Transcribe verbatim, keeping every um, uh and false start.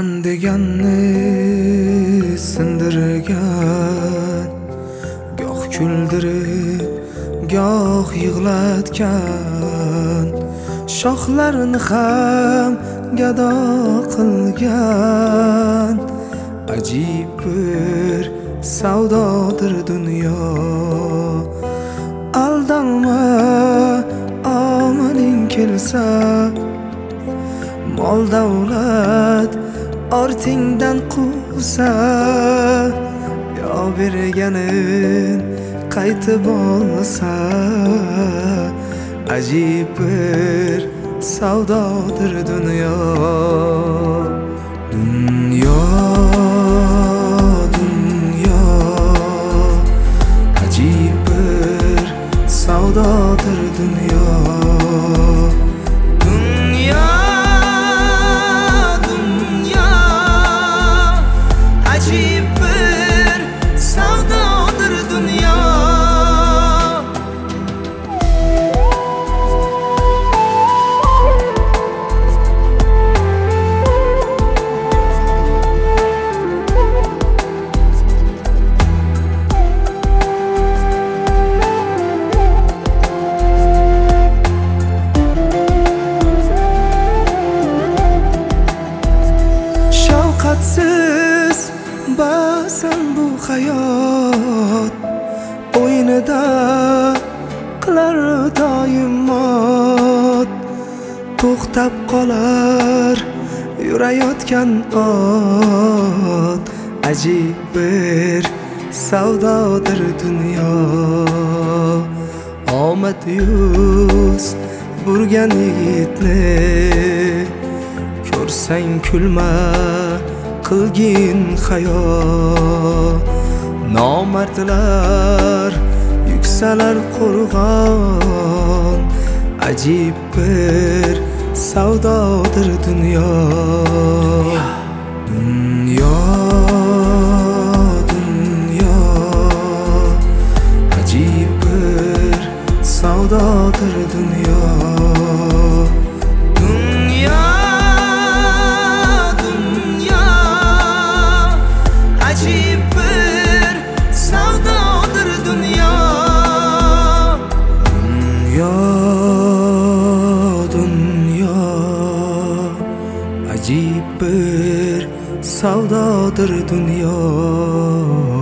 man deganni sindirgan, goh kuldirib goh yig'latgan, shoxlarini ham gado qilgan. Ajib bir savdodir dunyo, aldanma omading kelsa, mol davlat ortingdan quvsa, yo berganin qaytib olsa. Ajib bir savdodir dunyo. Dunyo, dunyo, ajib bir savdodir dunyo. Dunyo, dunyo, ajib bir savdodir dunyo. Siz ba'zan bu hayot o'yinida qilar doim mot, to'xtab qolar yurayotgan ot. Ajib bir savdodir dunyo. Omad yuz burgan yigitni ko'rsang kulma, qilgin hayo. Nomardlar yuksalar qo'rg'on, ajib bir savdodir dunyo. Dunyo, dunyo, ajib bir savdodir dunyo. Ajib bir savdodir dunyo. Dunyo, dunyo, ajib bir savdodir dunyo.